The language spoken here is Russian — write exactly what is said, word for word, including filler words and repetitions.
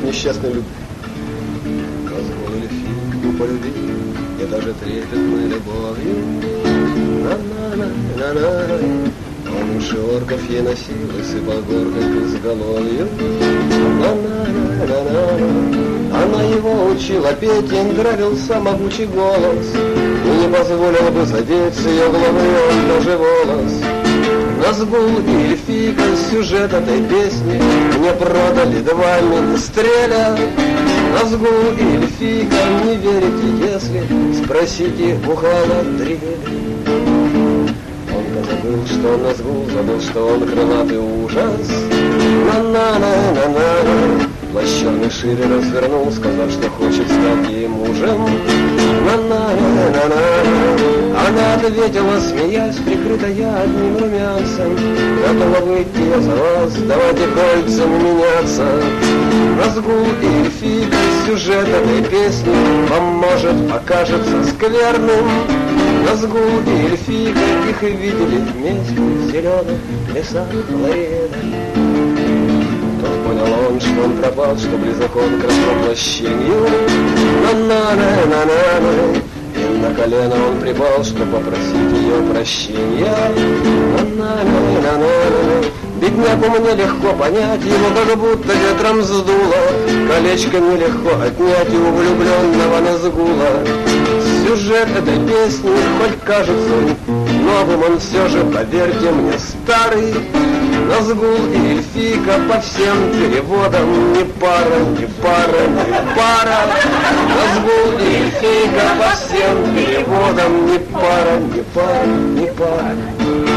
несчастной любви. Назгул эльфийку полюбил, и даже трепетной любовью. На-на-на-на-на. Он уши орков ей носил и сыпал горкой к изголовью. На-на-на-на-на. Она его учила петь, ей нравился могучий голос, и не позволил бы задеть с ее головы он даже волос. Назгул и эльфийка, сюжет этой песни мне продали два министреля. Назгул и эльфийка, не верите, если спросите у хана Дригеля. Он забыл, что он Назгул, забыл, что он крылатый ужас. На-на-на-на-на. Плащ черный шире развернул, сказав, что хочет стать ей мужем. На-на-на-на-на. Она ответила, смеясь, прикрытая одним румянцем: готова выйти я за вас, давайте кольцами меняться. Назгул и эльфийка, сюжет этой песни вам, может, покажется скверным. Назгул и эльфийка, их и видели вместе в зеленых лесах Лареда. Тут понял он, что он пропал, что близок он к развоплощению. На-на-на-на-на. И на колено он припал, что попросить ее прощения. На-на-на-на-на. Бедняку мне легко понять, его как будто ветром сдуло. Колечко нелегко отнять, и у влюбленного Назгула. Сюжет этой песни, хоть кажется новым, он все же, поверьте мне, старый. Назгул и эльфийка по всем переводам не пара, не пара, не пара. Назгул и эльфийка по всем переводам не пара, не пара, не пара.